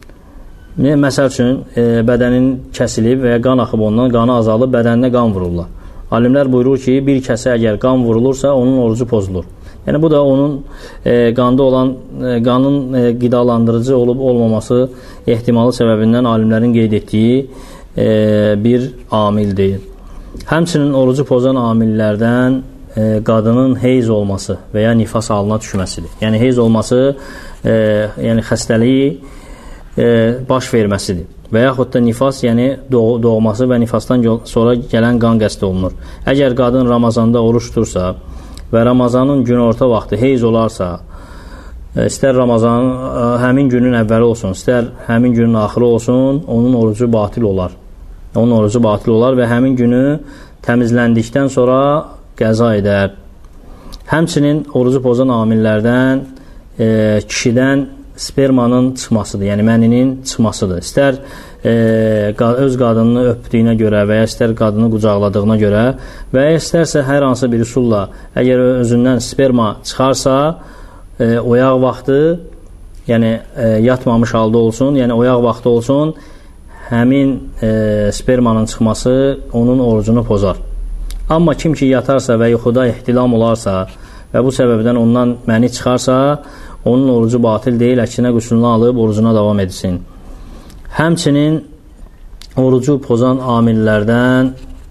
Məsəl üçün e, bədənin kəsilib və ya qan axıb ondan, qanı azalıb bədəninə qan vururlar. Alimlər buyurur ki, bir kəsə əgər qan vurulursa, onun orucu pozulur. Yəni bu da onun e, qanda olan e, qanın e, qidalandırıcı olub olmaması ehtimalı səbəbindən alimlərin qeyd etdiyi e, bir amildir. Həmçinin orucu pozan amillərdən e, qadının heyz olması və ya nifas halına düşməsidir. Yəni heyz olması e, yəni xəstəliyi e, baş verməsidir. Və yaxud da nifas, yəni doğ doğması və nifasdan sonra gələn qan qəsd olunur. Əgər qadın Ramazanda oruç tutursa və Ramazanın günorta vaxtı heyz olarsa, istər Ramazanın həmin günün əvvəli olsun, istər həmin günün axırı olsun, onun orucu batil olar. Onun orucu batil olar və həmin günü təmizləndikdən sonra qəza edər. Həmçinin orucu pozan amillərdən e, kişidən spermanın çıxmasıdır, yəni məninin çıxmasıdır. İstər e, öz qadınını öpdüyünə görə və ya istər qadını qucaqladığına görə və ya istərsə hər hansı bir üsulla əgər özündən sperma çıxarsa e, oyaq vaxtı, yəni e, yatmamış halda olsun, yəni oyaq vaxtı olsun, həmin e, spermanın çıxması onun orucunu pozar. Amma kim ki yatarsa və yuxuda ihtilam olarsa və bu səbəbdən ondan məni çıxarsa, onun orucu batil deyil, əksinə qüslünü alıb orucuna davam etsin. Həmçinin orucu pozan amillərdən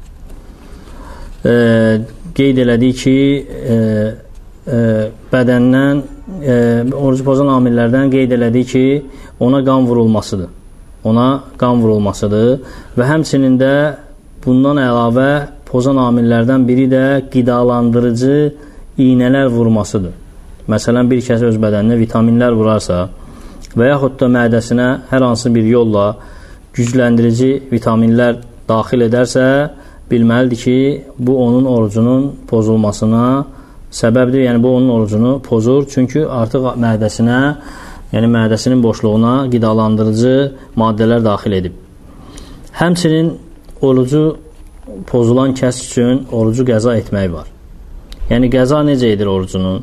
e, qeyd elədik ki, e, e, bədəndən e, orucu pozan amillərdən qeyd elədik ki, ona qan vurulmasıdır. Ona qan vurulmasıdır və həmçinin də bundan əlavə pozan amillərdən biri də qidalandırıcı iynələr vurmasıdır. məsələn bir kəs öz bədəninə vitaminlər vurarsa və yaxud da mədəsinə hər hansı bir yolla gücləndirici vitaminlər daxil edərsə, bilməlidir ki, bu onun orucunun pozulmasına səbəbdir. Yəni, bu onun orucunu pozur. Çünki artıq mədəsinə, yəni mədəsinin boşluğuna qidalandırıcı maddələr daxil edib. Həmçinin orucu pozulan kəs üçün orucu qəza etmək var. Yəni, qəza necə edir orucunu?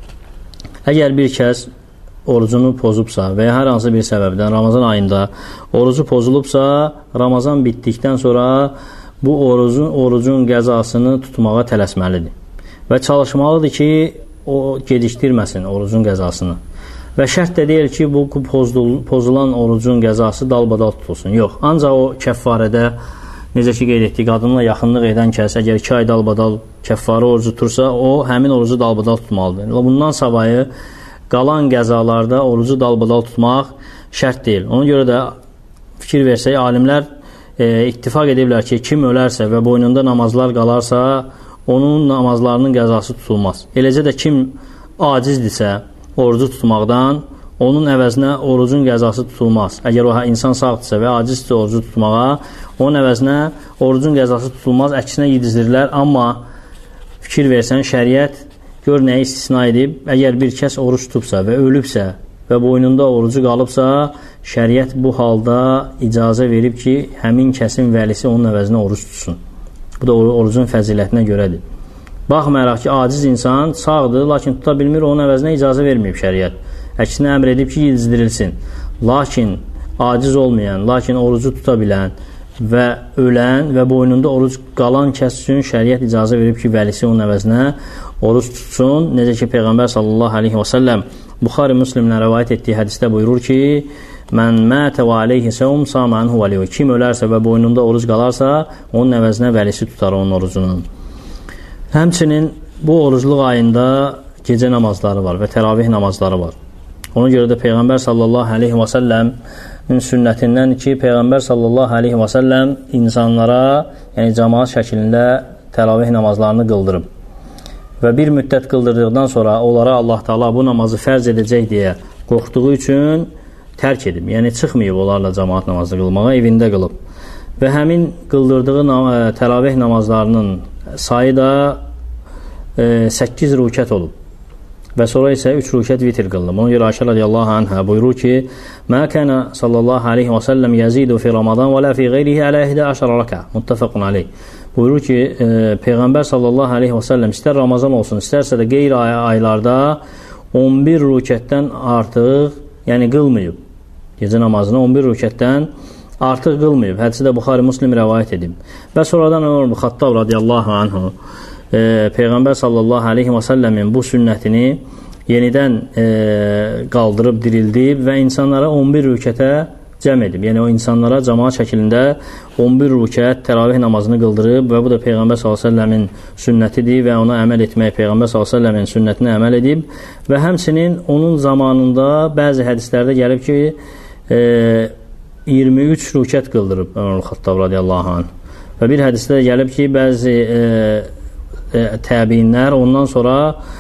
Əgər bir kəs orucunu pozubsa və ya hər hansı bir səbəbdən Ramazan ayında orucu pozulubsa, Ramazan bitdikdən sonra bu orucun, orucun qəzasını tutmağa tələsməlidir. Və çalışmalıdır ki, o gecikdirməsin orucun qəzasını. Və şərt də deyil ki, bu pozul, pozulan orucun qəzası dalbadal tutulsun. Yox, ancaq o kəffarədə, necə ki qeyd etdik, qadınla yaxınlıq edən kəs, əgər iki ay dalbadal kəffarə orucu tutursa, o həmin orucu dalbadal tutmalıdır. Bundan savayı qalan qəzalarda orucu dalbadal tutmaq şərt deyil. Ona görə də fikir versək, alimlər e, ittifaq ediblər ki, kim ölərsə və boynunda namazlar qalarsa, onun namazlarının qəzası tutulmaz. Eləcə də kim acizdirsə orucu tutmaqdan, onun əvəzinə orucun qəzası tutulmaz. Əgər o insan sağdırsa və acizdirsə orucu tutmağa, onun əvəzinə orucun qəzası tutulmaz, əksinə yedizdirirlər. Amma fikir versən, şəriət gör nəyi istisna edib, əgər bir kəs oruç tutubsa və ölübsə və boynunda orucu qalıbsa, şəriət bu halda icazə verib ki, həmin kəsin vəlisi onun əvəzinə oruç tutsun. Bu da orucun fəzilətinə görədir. Baxmayaraq ki, aciz insan sağdır, lakin tuta bilmir, onun əvəzinə icazə verməyib şəriət. Əksinə əmr edib ki, yedizdirilsin. Lakin aciz olmayan, lakin orucu tuta bilən və ölən və boynunda oruc qalan kəs üçün şəriət icazə verib ki, vəlisi onun əvəzinə oruç tutsun. Necə ki, Peyğəmbər sallallahu aleyhi və səlləm Buxari Müslimlə rəvayət etdiyi hədisdə buyurur ki, mən mətə və aleyhi səum samənhu aleyhi. Kim ölərsə və boynunda oruc qalarsa, onun əvəzinə vəlisi tutar onun orucunun. Həmçinin bu orucluq ayında gecə namazları var və təravih namazları var. Ona görə də Peyğəmbər sallallahu aleyhi və səlləmin sünnətindən ki, Peyğəmbər sallallahu aleyhi və səlləm insanlara, yəni cəmaat şəklində təravih namazlarını qıldırıb. Və bir müddət qıldırdıqdan sonra onlara Allah Taala bu namazı fərz edəcək deyə qorxduğu üçün tərk edib. Yəni çıxmayıb onlarla cəmaat namazı qılmağa, evində qılıb. Və həmin qıldırdığı təravih namazlarının sayı da e, səkkiz rükət olub. Və sonra isə üç rükət vitr qılınıb. Ona görə Ayşə radiyallahu anhə buyurur ki, "Mə kana sallallahu alayhi və səlləm yazidu fi Ramazan və la fi qeyrihi ala ihda əşərə rəkə." Muttafaqun alayh. Buyurur ki, e, Peyğəmbər sallallahu aleyhi və səlləm istər Ramazan olsun, istərsə də qeyri ay aylarda on bir rükətdən artıq, yəni qılmayıb. Gecə namazını on bir rükətdən artıq qılmayıb. Hədisi də Buxari Müslim rəvayət edib. Və sonradan Ömər ibn Xattab radiyallahu anhu e, Peyğəmbər sallallahu aleyhi və səlləmin bu sünnətini yenidən e, qaldırıb, dirildib və insanlara on bir rükətə cəm edib. Yəni o insanlara cəmaat şəklində on bir rükət təravih namazını qıldırıb və bu da Peyğəmbər sallallahu əleyhi və səlləmin sünnətidir və ona əməl etmək Peyğəmbər sallallahu əleyhi və səlləmin sünnətinə əməl edib və həmçinin onun zamanında bəzi hədislərdə gəlib ki, e, iyirmi üç rükət qıldırıb Ömər ibn Xattab radiyallahu anh. Və bir hədisdə gəlib ki, bəzi e, e, təbiinlər ondan sonra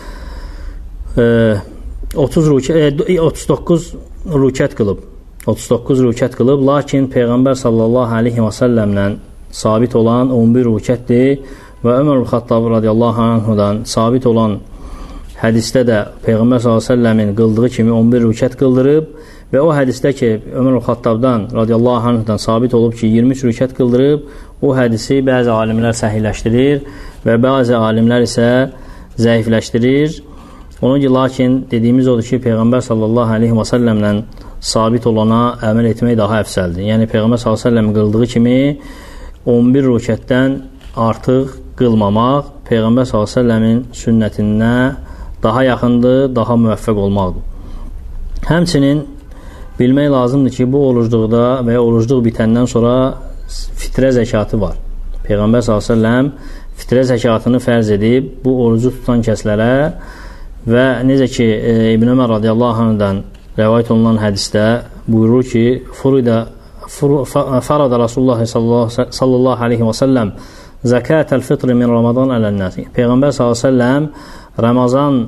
e, otuz rükət, e, otuz doqquz rükət qılıb. otuz doqquz rükət qılıb, lakin Peyğəmbər sallallahu aleyhi və səlləmlə sabit olan on bir rükətdir və Ömər ibn Xattab radiyallahu anhudan sabit olan hədisdə də Peyğəmbər sallallahu aleyhi və səlləmin qıldığı kimi on bir rükət qıldırıb və o hədisdə ki, Ömər ibn Xattabdan radiyallahu anhudan sabit olub ki, iyirmi üç rükət qıldırıb, o hədisi bəzi alimlər səhihləşdirir və bəzi alimlər isə zəifləşdirir. Onun ki, lakin dediyimiz odur ki, Peyğəmbər sallallahu aleyhi və səlləmlə sabit olana əməl etmək daha əfsəldir. Yəni Peyğəmbər sallallahu əleyhi və səlləm qıldığı kimi on bir rükətdən artıq qılmamaq Peyğəmbər sallallahu əleyhi və səlləmin sünnətinə daha yaxındır, daha müvəffəq olmaqdır. Həmçinin bilmək lazımdır ki, bu orucluqda və ya orucluq bitəndən sonra fitrə zəkatı var. Peyğəmbər sallallahu əleyhi və səlləm fitrə zəkatını fərz edib bu orucu tutan kəslərə və necə ki e, İbn Ömər radiyallahu anhudan rəvayət olunan hədisdə buyurur ki, Furida farada Rasulullah sallallahu aleyhi və səlləm zəkətəl fitri min Ramazan ələn-nəsi. Peyğəmbər sallallahu aleyhi və səlləm Ramazan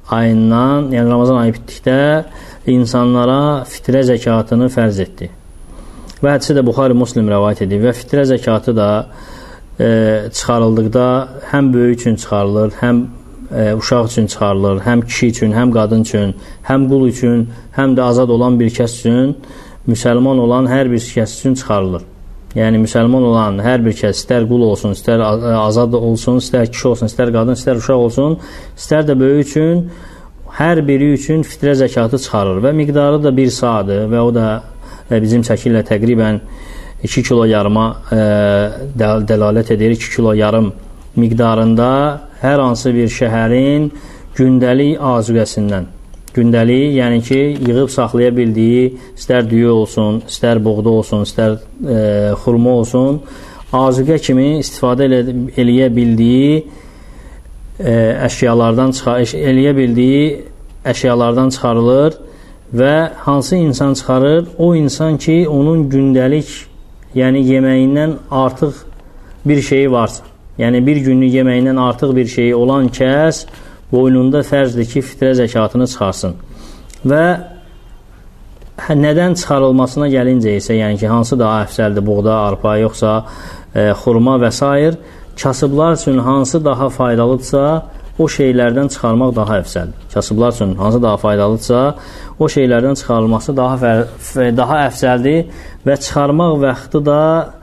ayından, yəni Ramazan ayı bitdikdə insanlara fitrə zəkatını fərz etdi. Və hədisi də Buxari Muslim rəvayət edir və fitrə zəkatı da e, çıxarıldıqda həm böyük üçün çıxarılır, həm e, uşaq üçün çıxarılır, həm kişi üçün, həm qadın üçün, həm qul üçün, həm də azad olan bir kəs üçün, müsəlman olan hər bir kəs üçün çıxarılır. Yəni müsəlman olan hər bir kəs, istər qul olsun, istər azad olsun, istər kişi olsun, istər qadın, istər uşaq olsun, istər də böyük üçün, hər biri üçün fitrə zəkatı çıxarır və miqdarı da bir saadır və o da bizim çəkiylə təqribən iki kilo yarıma e, dəlalət edir. iki kilo yarım miqdarında hər hansı bir şəhərin gündəlik azuqəsindən, gündəlik, yəni ki, yığıb saxlaya bildiyi, istər düyü olsun, istər buğda olsun, istər e, xurma olsun, azuqə kimi istifadə elə, eləyə bildiyi e, əşyalardan çıxar, eləyə bildiyi əşyalardan çıxarılır və hansı insan çıxarır? O insan ki, onun gündəlik, yəni yeməyindən artıq bir şeyi varsa, yəni bir günlük yeməyindən artıq bir şeyi olan kəs boynunda fərzdir ki, fitrə zəkatını çıxarsın. Və nədən çıxarılmasına gəlincə isə, yəni ki, hansı daha əfsəldir, buğda, arpa, yoxsa e, xurma və s. kasıblar üçün hansı daha faydalıdırsa, o şeylərdən çıxarmaq daha əfsəldir. Kasıblar üçün hansı daha faydalıdırsa, o şeylərdən çıxarılması daha, daha əfsəldir və çıxarmaq vaxtı da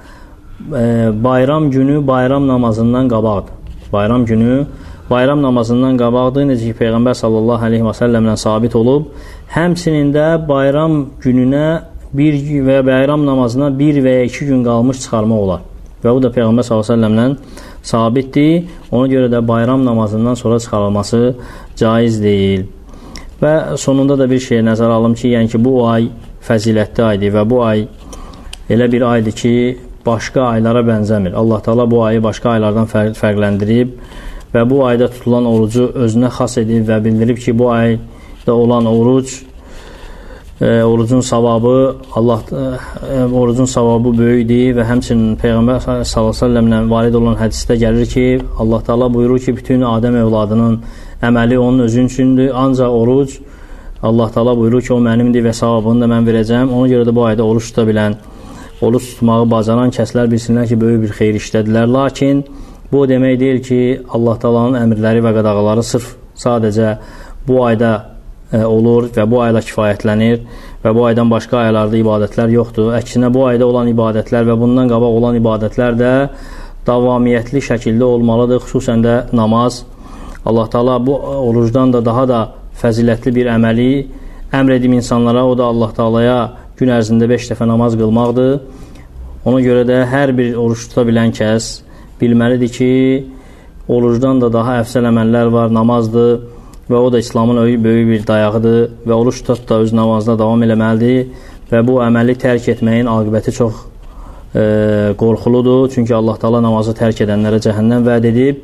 e, bayram günü bayram namazından qabaqdır. Bayram günü bayram namazından qabaqdır. Necə ki, Peyğəmbər sallallahu aleyhi və səlləmlə sabit olub. Həmçinin də bayram gününə bir və bayram namazına bir və ya iki gün qalmış çıxarmaq olar. Və bu da Peyğəmbər sallallahu aleyhi və səlləmlə sabitdir. Ona görə də bayram namazından sonra çıxarılması caiz deyil. Və sonunda da bir şey nəzərə alım ki, yəni ki, bu ay fəzilətli aydır və bu ay elə bir aydır ki, başqa aylara bənzəmir. Allah Teala bu ayı başqa aylardan fərq fərqləndirib və bu ayda tutulan orucu özünə xas edib və bildirib ki, bu ayda olan oruc, e, orucun savabı Allah e, orucun savabı böyükdür və həmçinin Peyğəmbər sallallahu əleyhi və səlləmlə varid olan hədisdə gəlir ki, Allah Teala buyurur ki, bütün Adəm övladının əməli onun özü üçündür, ancaq oruc Allah Teala buyurur ki, o mənimdir və savabını da mən verəcəm. Ona görə də bu ayda oruç tuta bilən, oruç tutmağı bacaran kəslər bilsinlər ki, böyük bir xeyir işlədilər. Lakin bu demək deyil ki, Allah Teala'nın əmrləri və qadağaları sırf sadəcə bu ayda e, olur və bu ayla kifayətlənir və bu aydan başqa aylarda ibadətlər yoxdur. Əksinə bu ayda olan ibadətlər və bundan qabaq olan ibadətlər də davamiyyətli şəkildə olmalıdır, xüsusən də namaz. Allah Teala bu orucdan da daha da fəzilətli bir əməli əmr edib insanlara, o da Allah Teala'ya gün ərzində beş dəfə namaz qılmaqdır. Ona görə də hər bir oruç tuta bilən kəs bilməlidir ki, orucdan da daha əfsəl əməllər var, namazdır və o da İslamın böyük bir dayağıdır və oruç tuta da öz namazına davam eləməlidir və bu əməli tərk etməyin aqibəti çox e, qorxuludur. Çünki Allah Teala namazı tərk edənlərə cəhənnəm vəd edib,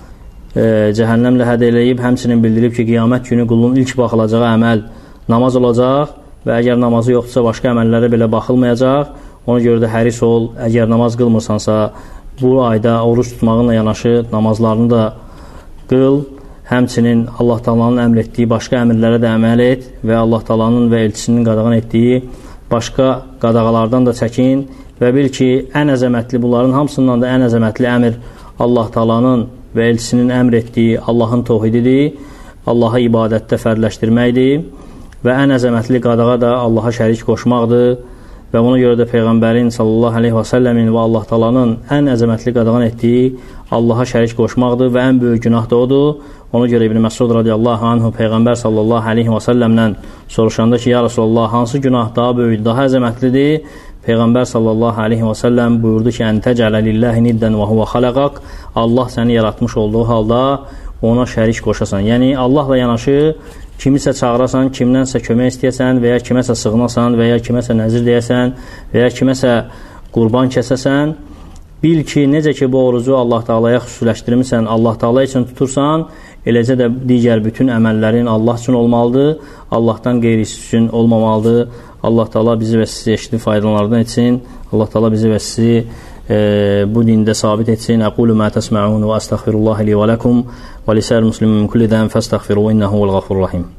e, cəhənnəmlə həd eləyib, həmçinin bildirib ki, qiyamət günü qulun ilk baxılacağı əməl namaz olacaq və əgər namazı yoxdursa başqa əməllərə belə baxılmayacaq. Ona görə də həris ol, əgər namaz qılmırsansa bu ayda oruç tutmağınla yanaşı namazlarını da qıl. Həmçinin Allah Taala'nın əmr etdiyi başqa əmrlərə də əməl et və Allah Taala'nın və elçisinin qadağan etdiyi başqa qadağalardan da çəkin və bil ki, ən əzəmətli, bunların hamısından da ən əzəmətli əmr Allah Taala'nın və elçisinin əmr etdiyi Allahın təvhididir, Allahı ibadətdə fərdləşdirməkdir və ən əzəmətli qadağa da Allaha şərik qoşmaqdır. Və buna görə də Peyğəmbərin sallallahu aleyhi və səlləmin və Allah Taala'nın ən əzəmətli qadağan etdiyi Allaha şərik qoşmaqdır və ən böyük günah da odur. Ona görə İbn Məsud radiyallahu anhu Peyğəmbər sallallahu aleyhi və səlləmdən soruşanda ki, ya Rasulullah, hansı günah daha böyük, daha əzəmətlidir? Peyğəmbər sallallahu aleyhi və səlləm buyurdu ki, ən təcələ lillahi niddən və huvə xaləqaq, Allah səni yaratmış olduğu halda ona şərik qoşasan. Yəni, Allahla yanaşı kimisə çağırasan, kimdənsə kömək istəyəsən və ya kiməsə sığınasan və ya kiməsə nəzir deyəsən və ya kiməsə qurban kəsəsən, bil ki, necə ki, bu orucu Allah Taala'ya xüsusiləşdirmirsən, Allah Taala üçün tutursan, eləcə də digər bütün əməllərin Allah üçün olmalıdır, Allahdan qeyrisi üçün olmamalıdır. Allah Taala bizi və sizi eşitli faydalardan etsin. Allah Taala bizi və sizi e, bu dində sabit etsin. Aqulu ma tasma'un və astaghfirullah li və lakum və lisa'il muslimin min kulli dhanbin fastaghfiruhu innahu huvel ghafurur rahim.